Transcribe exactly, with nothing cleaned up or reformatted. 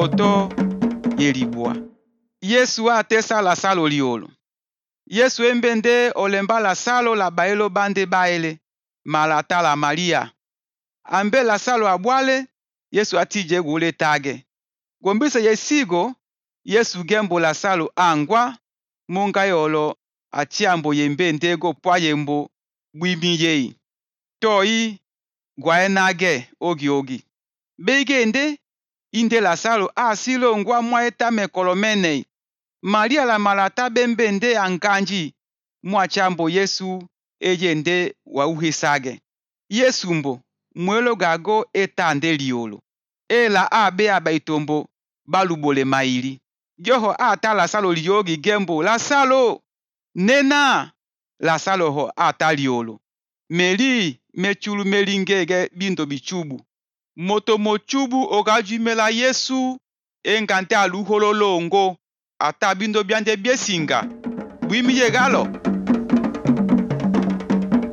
foto yelibwa. Yesu atesa Lazaro liolo. Yesu embende olemba Lazaro la baelo bande baele malata la Maria. Ambe Lazaro abwale, Yesu atije gule tage. Gombise yesigo, Yesu gembo Lazaro angwa, munga yolo achiambo yembende go pwa yembo bwimi yei. Toi gwaenage ogi ogi. Begende inde Lazaro asilo ngwa mwaeta mekolomene. Maria la malata bembende anganji mwachambo Yesu ejende wa uhisage. Yesu mbo mwelo gago etande liolo. Ela abe abaitombo balubole maili. Joho ata Lazaro liogi gembo Lazaro nena. Lazaro ho ata liolo. Meli mechulu melingege bindo bichubu. Moto mochubu ogajumela Yesu engante aluhololongo ata bindo biande biesinga. Bwimi yegalo.